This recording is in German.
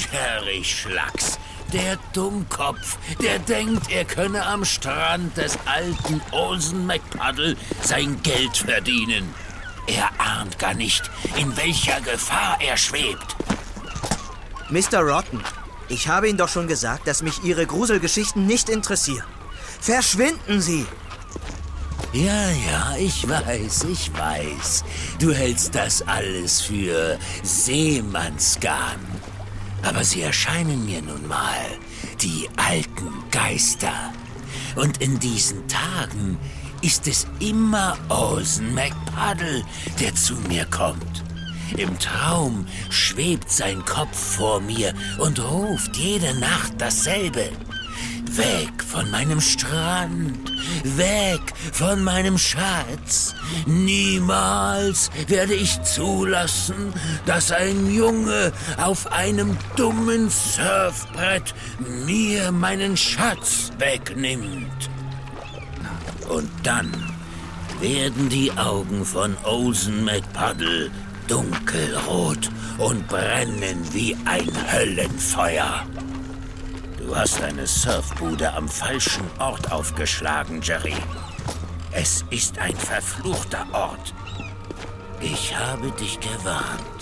Terry Schlacks, der Dummkopf, der denkt, er könne am Strand des alten Olsen McPuddle sein Geld verdienen. Er ahnt gar nicht, in welcher Gefahr er schwebt. Mr. Rotten, ich habe Ihnen doch schon gesagt, dass mich Ihre Gruselgeschichten nicht interessieren. Verschwinden Sie! Ja, ich weiß. Du hältst das alles für Seemannsgarn. Aber sie erscheinen mir nun mal, die alten Geister. Und in diesen Tagen ist es immer Olsen McPuddle, der zu mir kommt. Im Traum schwebt sein Kopf vor mir und ruft jede Nacht dasselbe. Weg von meinem Strand, weg von meinem Schatz. Niemals werde ich zulassen, dass ein Junge auf einem dummen Surfbrett mir meinen Schatz wegnimmt. Und dann werden die Augen von Olsen McPuddle dunkelrot und brennen wie ein Höllenfeuer. Du hast deine Surfbude am falschen Ort aufgeschlagen, Jerry. Es ist ein verfluchter Ort. Ich habe dich gewarnt.